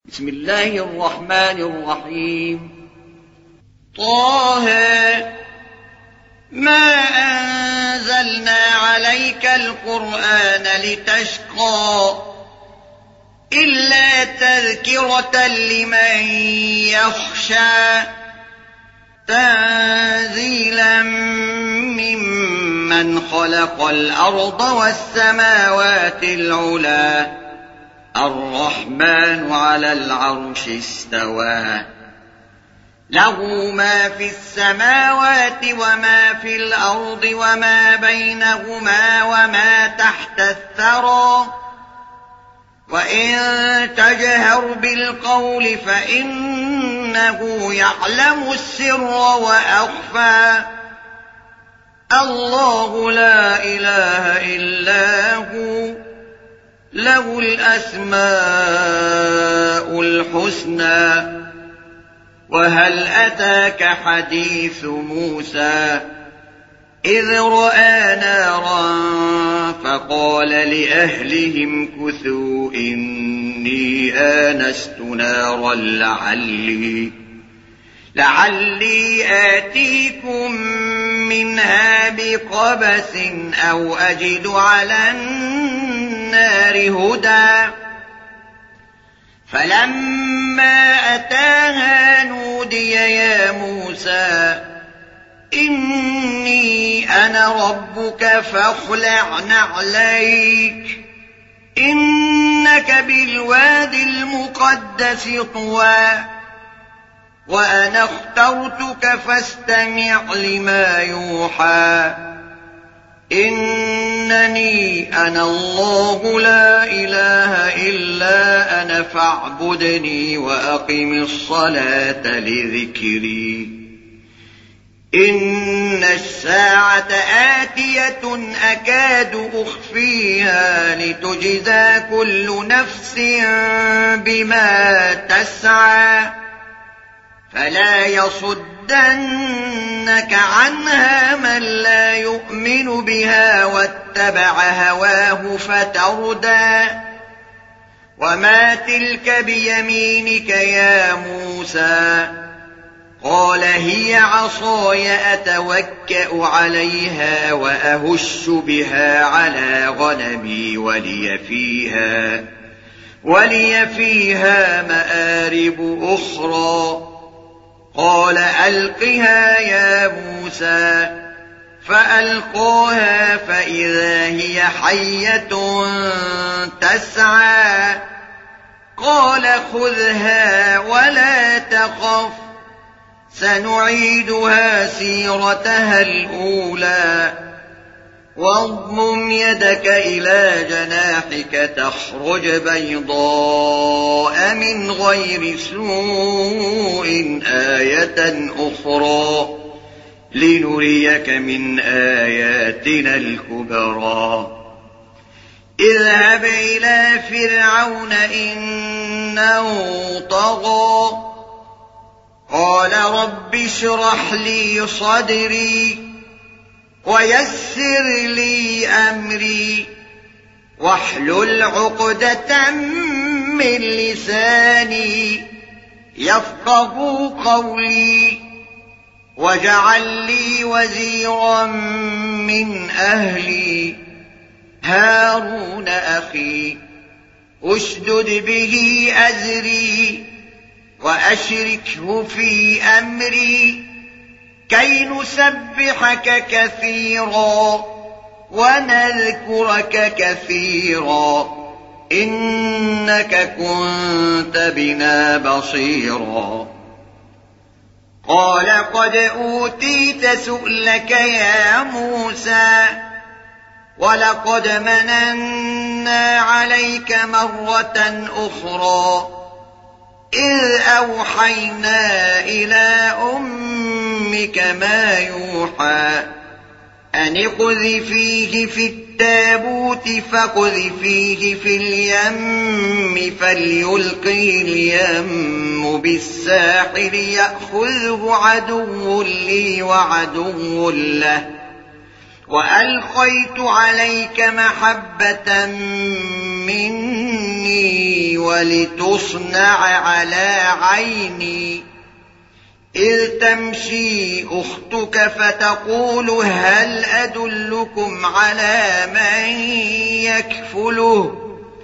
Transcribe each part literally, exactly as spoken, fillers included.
بسم الله الرحمن الرحيم. طه ما أنزلنا عليك القرآن لتشقى إلا تذكرة لمن يخشى تنزيلا ممن خلق الأرض والسماوات العلى الرحمن على العرش استوى له ما في السماوات وما في الأرض وما بينهما وما تحت الثرى وإن تجهر بالقول فإنه يعلم السر وأخفى الله لا إله إلا هو له الأسماء الحسنى. وهل أتاك حديث موسى إذ رأى نارا فقال لأهلهم كثوا إني آنست نارا لعلي لعلي آتيكم منها بقبس أو أجد على النار هدى. فلما أتاها نودي يا موسى إني أنا ربك فاخلع نعليك إنك بالواد المقدس طوى وأنا اخترتك فاستمع لما يوحى إنني أنا الله لا إله إلا أنا فاعبدني وأقم الصلاة لذكري إن الساعة آتية أكاد أخفيها لتجزى كل نفس بما تسعى فلا يصدنك عنها من لا يؤمن بها واتبع هواه فتردى. وما تلك بيمينك يا موسى قال هي عصاي أتوكأ عليها وأهش بها على غنمي ولي فيها ولي فيها مآرب أخرى قال ألقها يا موسى فألقاها فإذا هي حية تسعى قال خذها ولا تخف سنعيدها سيرتها الأولى واضمم يدك إلى جناحك تخرج بيضاء من غير سوء آية أخرى لنريك من آياتنا الكبرى اذهب إلى فرعون إنه طغى قال رب اشرح لي صدري ويسر لي أمري واحلل عقدة من لساني يفقهوا قولي واجعل لي وزيرا من أهلي هارون أخي اشدد به أزري وأشركه في أمري كي نسبحك كثيرا ونذكرك كثيرا إنك كنت بنا بصيرا. قال قد أوتيت سؤلك يا موسى ولقد مننا عليك مرة أخرى إذ أوحينا إلى أمك ما يوحى أن اقذفيه في التابوت فاقذفيه في اليم فليلقه اليم بالساحل يأخذه عدو لي وعدو له وألقيت عليك محبة مني ولتصنع على عيني إذ تمشي أختك فتقول هل أدلكم على من يكفله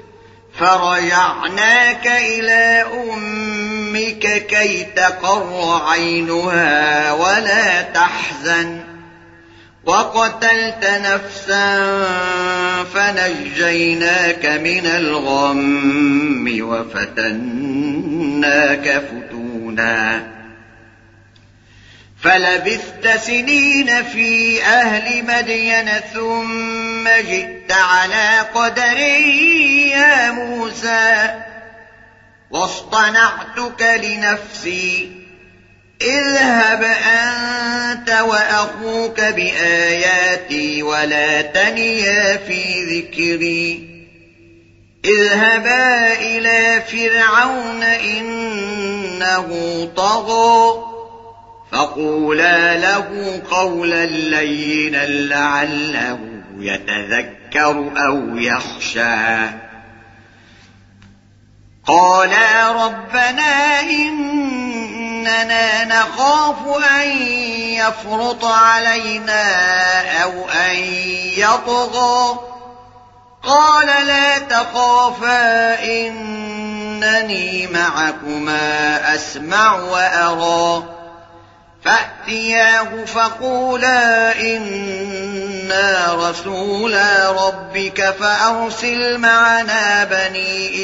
فرجعناك إلى أمك كي تقر عينها ولا تحزن وقتلت نفسا فنجيناك من الغم وفتناك فتونا فلبثت سنين في أهل مدين ثم جئت على قدر يا موسى واصطنعتك لنفسي اذهب أنت وأخوك بآياتي ولا تنيا في ذكري اذهبا إلى فرعون إنه طغى فقولا له قولا لينا لعله يتذكر أو يخشى قالا ربنا إننا نخاف أن يفرط علينا أو أن يطغى قال لا تخافا إنني معكما أسمع وأرى فأتياه فقولا إنا رسولا ربك فأرسل معنا بني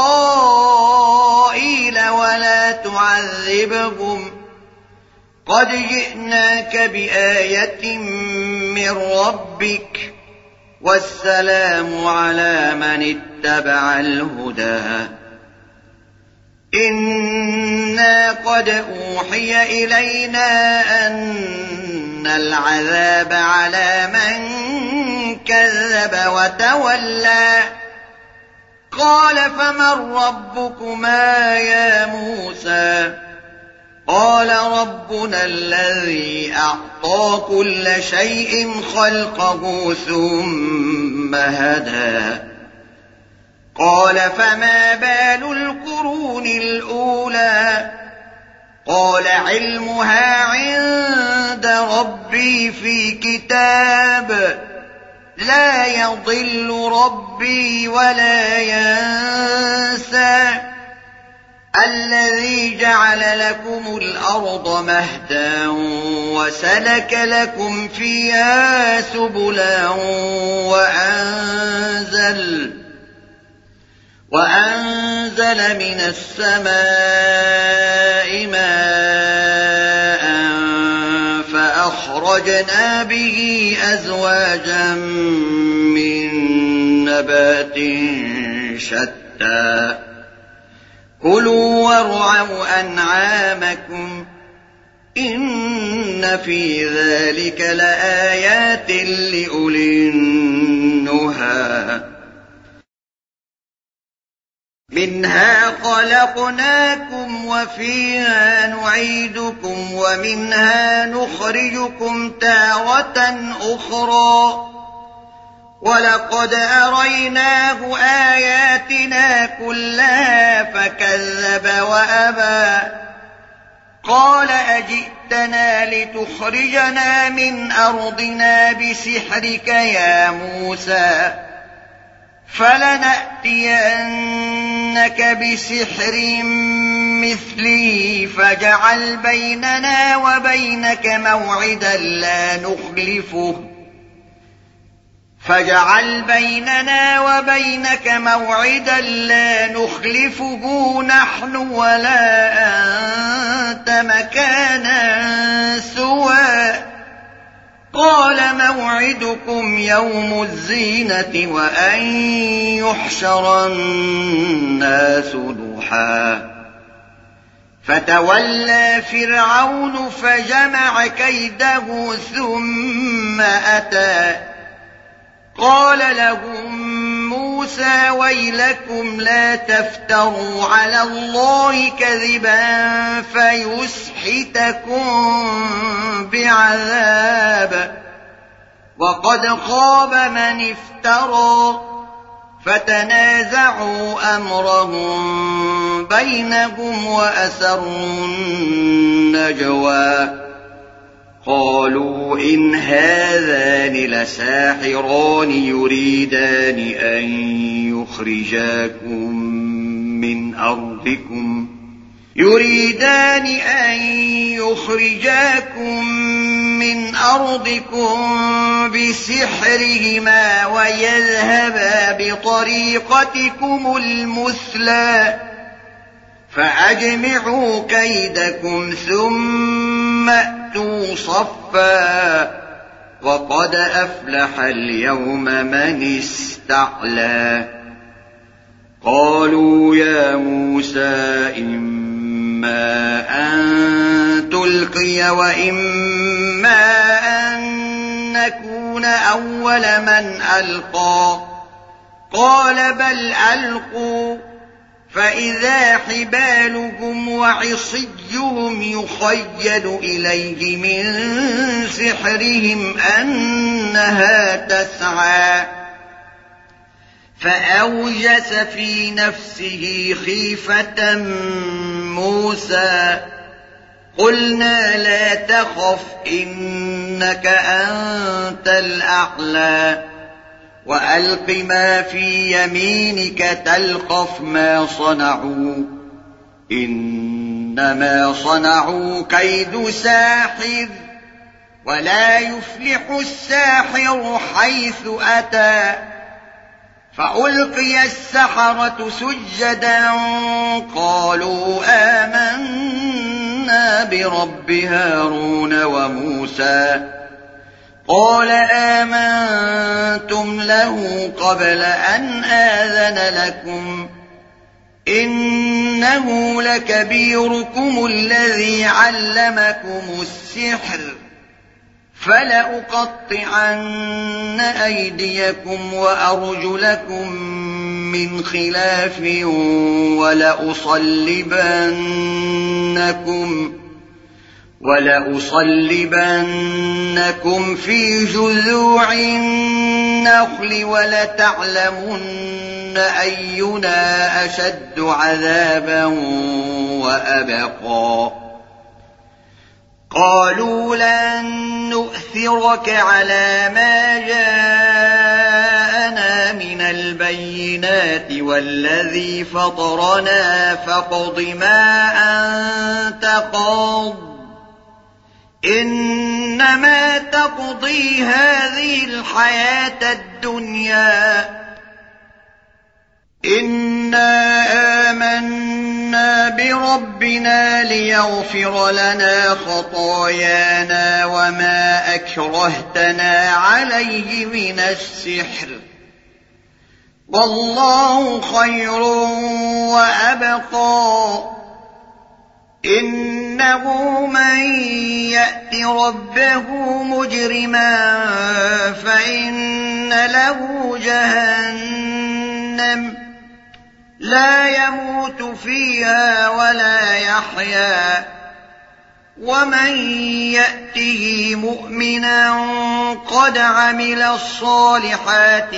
إسرائيل ولا تعذبهم قد جئناك بآية من ربك والسلام على من اتبع الهدى إنا قد أوحي إلينا أن العذاب على من كذب وتولى قال فمن ربكما يا موسى قال ربنا الذي أعطى كل شيء خلقه ثم هدى قال فما بال القرون الأولى قال علمها عند ربي في كتاب لا يضل ربي ولا ينسى الذي جعل لكم الأرض مهدا وسلك لكم فيها سبلا وأنزل وأنزل من السماء ماء فأخرجنا به أزواجا من نبات شتى كلوا وارعوا أنعامكم إن في ذلك لآيات لأولي النهى منها خلقناكم وفيها نعيدكم ومنها نخرجكم تارة أخرى ولقد أريناه آياتنا كلها فكذب وأبى قال أجئتنا لتخرجنا من أرضنا بسحرك يا موسى فلنأتينك بسحر مثله فاجعل بيننا وبينك موعدا لا نخلفه فاجعل بيننا وبينك موعدا لا نخلفه نحن ولا أنت مكانا سوى قال موعدكم يوم الزينة وأن يحشر الناس ضحى فتولى فرعون فجمع كيده ثم أتى قال لهم موسى ويلكم لا تفتروا على الله كذبا فيسحتكم بعذاب وقد خاب من افترى فتنازعوا أمرهم بينهم وأسروا النجوى قالوا إن هذان لساحران يريدان أن يخرجاكم من أرضكم يريدان أن يخرجاكم من أرضكم بسحرهما ويذهبا بطريقتكم المثلى فأجمعوا كيدكم ثم أتوا صفا وقد أفلح اليوم من استعلى قالوا يا موسى إما أن تلقي وإما أن نكون أول من ألقى قال بل ألقوا فإذا حبالهم وعصيهم يخيل إليه من سحرهم أنها تسعى فأوجس في نفسه خيفة موسى قلنا لا تخف إنك أنت الأعلى وألق ما في يمينك تلقف ما صنعوا إنما صنعوا كيد ساحر ولا يفلح الساحر حيث أتى فألقي السحرة سجدا قالوا آمنا برب هارون وموسى قال آمنتم له قبل أن آذن لكم إنه لكبيركم الذي علمكم السحر فلأقطعن أيديكم وأرجلكم من خلاف ولأصلبنكم ولأصلبنكم في جذوع النخل ولتعلمن أينا أشد عذابا وأبقى قالوا لن نؤثرك على ما جاءنا من البينات والذي فطرنا فاقض ما أنت قاض إنما تقضي هذه الحياة الدنيا إنا آمنا بربنا ليغفر لنا خطايانا وما أكرهتنا عليه من السحر والله خير وأبقى إنه من يأت ربه مجرما فإن له جهنم لا يموت فيها ولا يحيا ومن يأته مؤمنا قد عمل الصالحات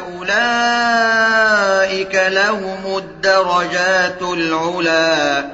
فأولئك لهم الدرجات العلى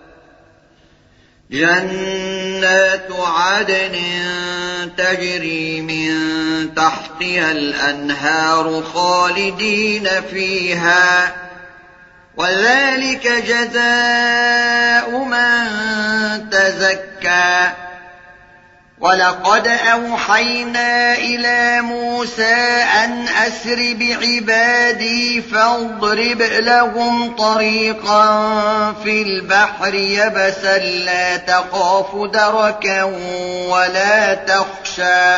جنات عدن تجري من تحتها الأنهار خالدين فيها وذلك جزاء من تزكى ولقد أوحينا إلى موسى أن أسر بعبادي فاضرب لهم طريقا في البحر يبسا لا تخاف دركا ولا تخشى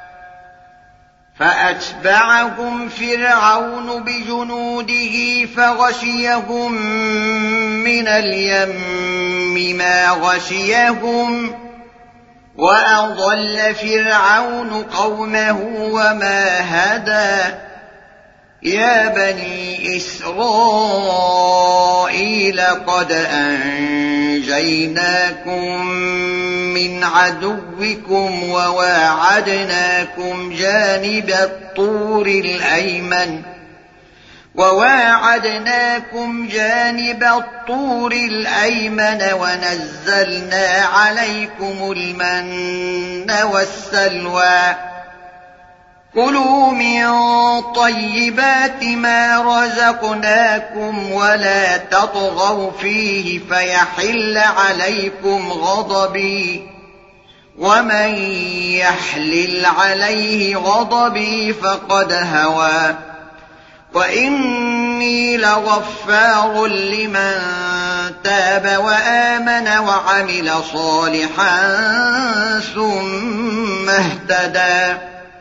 فأتبعهم فرعون بجنوده فغشيهم من اليم ما غشيهم وأضل فرعون قومه وما هدى يا بني إسرائيل قد أنجيناكم من عدوكم وواعدناكم جانب الطور الأيمن وواعدناكم جانب الطور الأيمن ونزلنا عليكم المن والسلوى كلوا من طيبات ما رزقناكم ولا تطغوا فيه فيحل عليكم غضبي ومن يحلل عليه غضبي فقد هوى وإني لغفار لمن تاب وآمن وعمل صالحا ثم اهتدى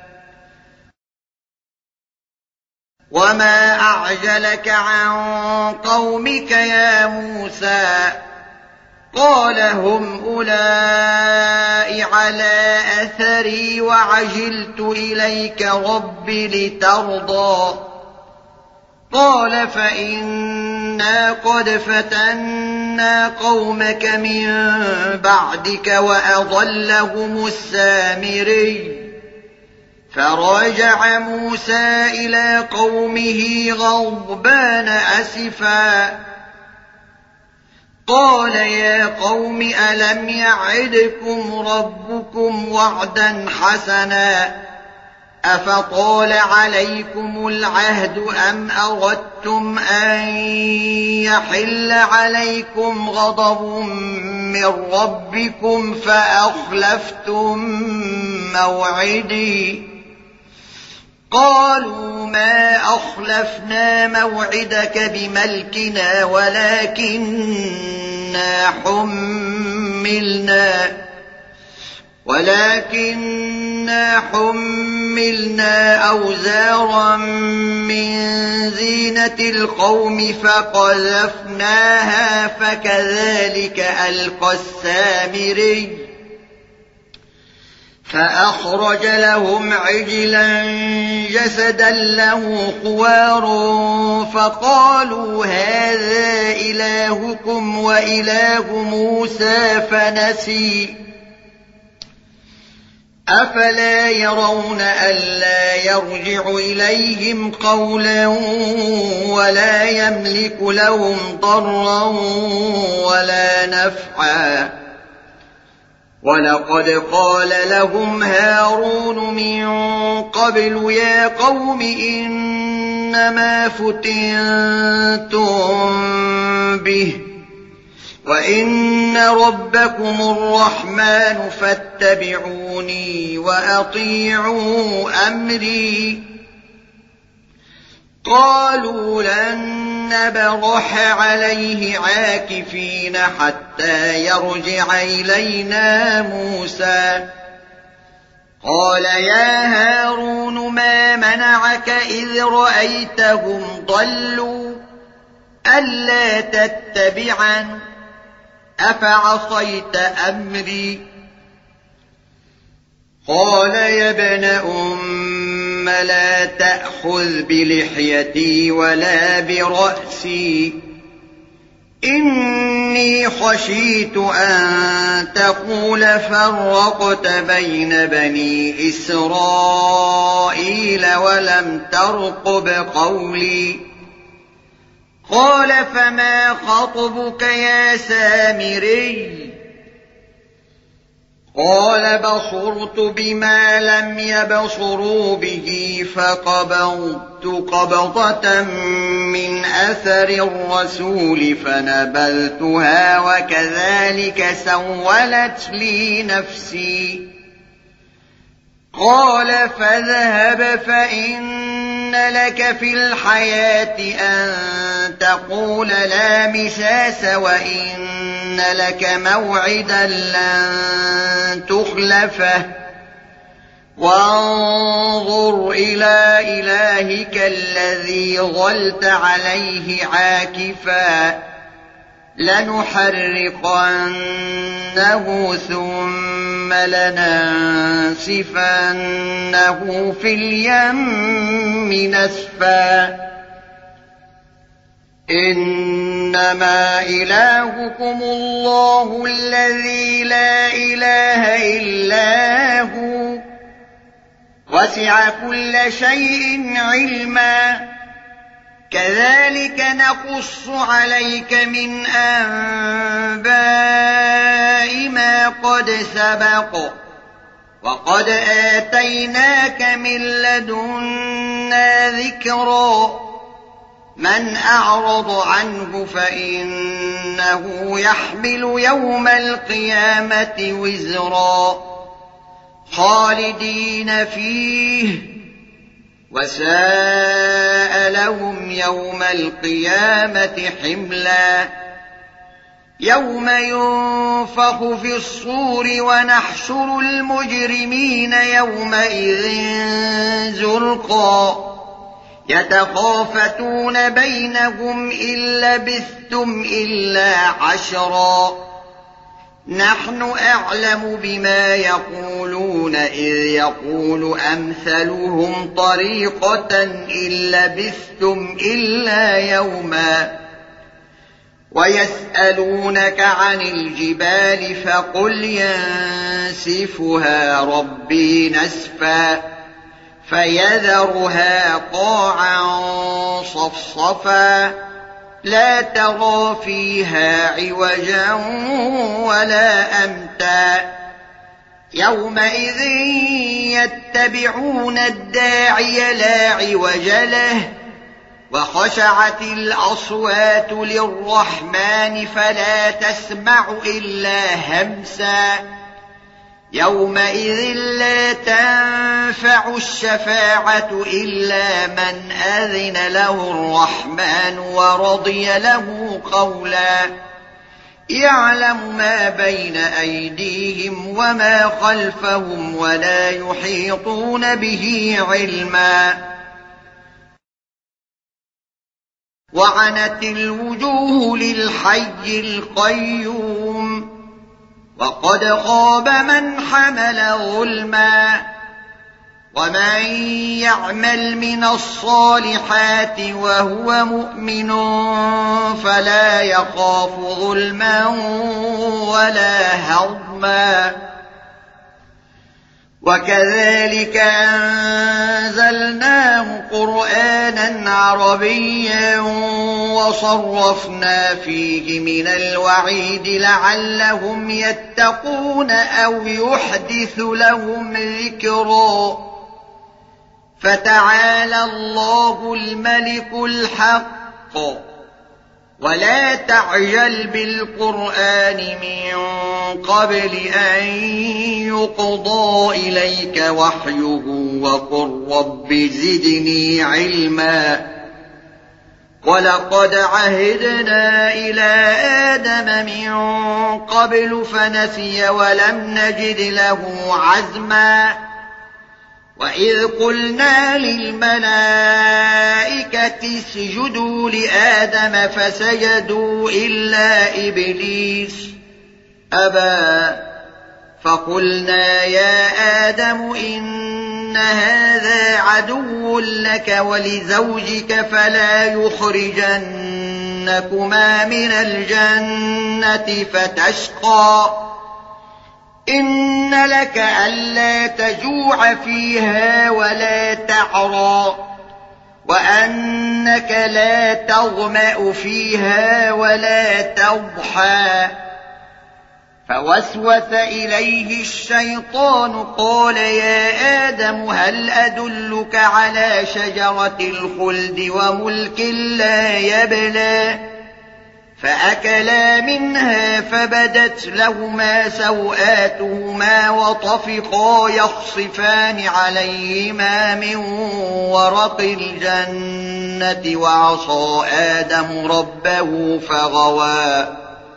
وما أعجلك عن قومك يا موسى قال هم أولئك على أثري وعجلت إليك رب لترضى قال فإنا قد فتنا قومك من بعدك وأضلهم السامري فرجع موسى إلى قومه غضبان أسفا قال يا قوم ألم يعدكم ربكم وعدا حسنا أفطال عليكم العهد أم أردتم أن يحل عليكم غضب من ربكم فأخلفتم موعدي قالوا ما أخلفنا موعدك بملكنا ولكننا حملنا ولكننا حملنا أوزارا من زينة القوم فقذفناها فكذلك ألقى السامري فأخرج لهم عجلا جسدا له خوار فقالوا هذا إلهكم وإله موسى فنسي أفلا يرون ألا يرجع إليهم قولا ولا يملك لهم ضرا ولا نفعا ولقد قال لهم هارون من قبل يا قوم إنما فتنتم به وإن ربكم الرحمن فاتبعوني وأطيعوا أمري قالوا لن نبرح عليه عاكفين حتى يرجع إلينا موسى قال يا هارون ما منعك إذ رأيتهم ضلوا ألا تتبعن أفعصيت أمري قال يا ابن أم لا تأخذ بلحيتي ولا برأسي إني خشيت أن تقول فرقت بين بني إسرائيل ولم ترقب قولي قال فما خطبك يا سامري قال بصرت بما لم يبصروا به فقبضت قبضة من أثر الرسول فنبذتها وكذلك سولت لي نفسي قال فاذهب فإن لك في الحياة أن تقول لا مساس وإن لك موعدا لن تخلفه وانظر إلى إلهك الذي ظلت عليه عاكفا لنحرقنه ثم لننسفنه في اليم نسفا إنما إلهكم الله الذي لا إله إلا هو وسع كل شيء علما كذلك نقص عليك من أنباء ما قد سبق وقد آتيناك من لدنا ذكرا من أعرض عنه فإنه يحمل يوم القيامة وزرا خالدين فيه وساء لهم يوم القيامة حملا يوم ينفخ في الصور ونحشر المجرمين يومئذ زرقا يتخافتون بينهم إن لبثتم إلا عشرا نحن أعلم بما يقولون إذ يقول أمثلهم طريقة إن لبثتم إلا يوما ويسألونك عن الجبال فقل ينسفها ربي نسفا فيذرها قاعا صفصفا لا ترى فيها عوجا ولا أمتا يومئذ يتبعون الداعي لا عوج له وخشعت الأصوات للرحمن فلا تسمع إلا همسا يومئذ لا تنفع الشفاعة إلا من أذن له الرحمن ورضي له قولا يعلم ما بين أيديهم وما خلفهم ولا يحيطون به علما وعنت الوجوه للحي القيوم وقد خاب من حمل ظلما ومن يعمل من الصالحات وهو مؤمن فلا يخاف ظلما ولا هضما وكذلك أنزلناه قرآنا عربيا وصرفنا فيه من الوعيد لعلهم يتقون أو يحدث لهم ذكرا فتعالى الله الملك الحق ولا تعجل بالقرآن من قبل أن يقضى إليك وحيه وقل رب زدني علما ولقد عهدنا إلى آدم من قبل فنسي ولم نجد له عزما وإذ قلنا للملائكة اسجدوا لآدم فسجدوا إلا إبليس أبى فقلنا يا آدم إن هذا عدو لك ولزوجك فلا يخرجنكما من الجنة فتشقى إن لك ألا تجوع فيها ولا تعرى وأنك لا تظمأ فيها ولا تضحى فوسوس إليه الشيطان قال يا آدم هل أدلك على شجرة الخلد وملك لا يبلى فأكلا منها فبدت لهما سوآتهما وطفقا يخصفان عليهما من ورق الجنة وعصى آدم ربه فغوى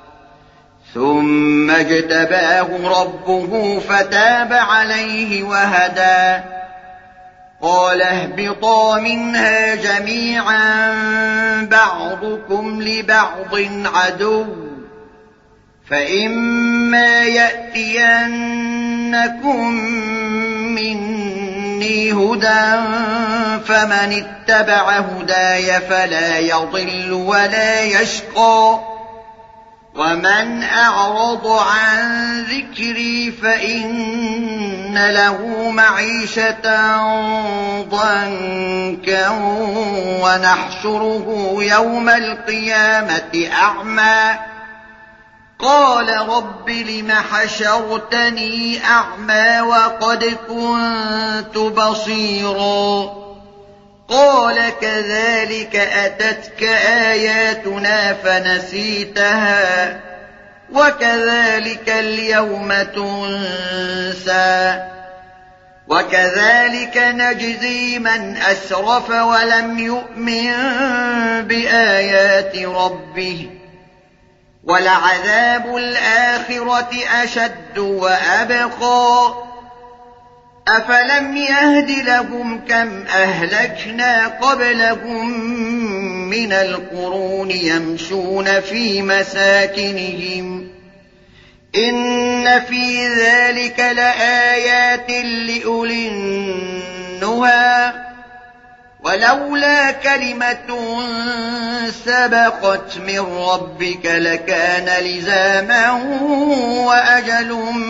ثم اجتباه ربه فتاب عليه وهدى قال اهبطا منها جميعا بعضكم لبعض عدو فإما يأتينكم مني مني هدى فمن اتبع هداي فلا يضل ولا يشقى ومن أعرض عن ذكري فإن له معيشة ضنكا ونحشره يوم القيامة أعمى قال رب لم حشرتني أعمى وقد كنت بصيرا قال كذلك أتتك آياتنا فنسيتها وكذلك اليوم تنسى وكذلك نجزي من أسرف ولم يؤمن بآيات ربه ولعذاب الآخرة أشد وأبقى أفلم يهد لهم كم أهلكنا قبلهم من القرون يمشون في مساكنهم إن في ذلك لآيات لأولي النهى ولولا كلمة سبقت من ربك لكان لزاما وأجل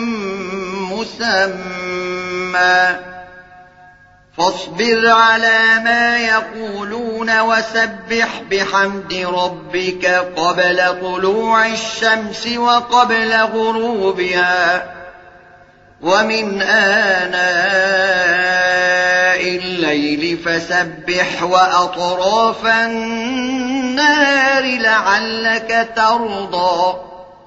مسمى فاصبر على ما يقولون وسبح بحمد ربك قبل طلوع الشمس وقبل غروبها ومن آناء الليل فسبح وأطراف النهار لعلك ترضى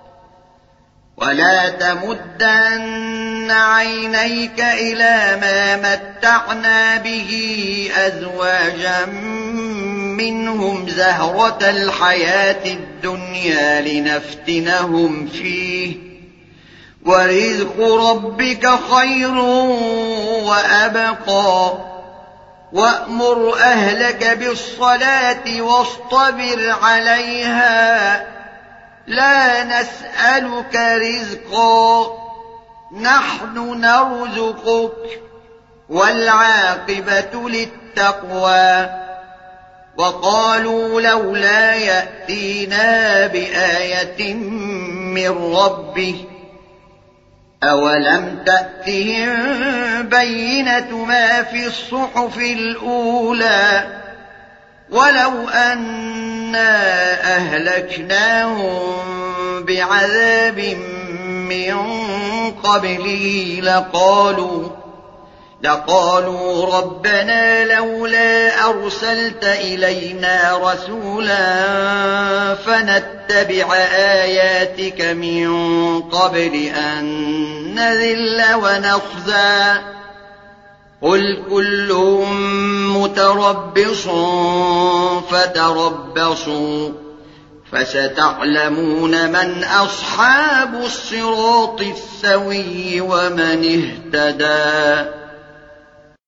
ولا تمدن عينيك إلى ما متعنا به أزواجا منهم زهرة الحياة الدنيا لنفتنهم فيه ورزق ربك خير وأبقى وأمر أهلك بالصلاة واصطبر عليها لا نسألك رزقا نحن نرزقك والعاقبة للتقوى وقالوا لولا يأتينا بآية من ربه أولم تأتهم بينة ما في الصحف الأولى ولو أنا أهلكناهم بعذاب من قبله لقالوا لقالوا ربنا لولا أرسلت إلينا رسولا فنتبع آياتك من قبل أن نذل ونخزى قل كل متربص فتربصوا فستعلمون من أصحاب الصراط السوي ومن اهتدى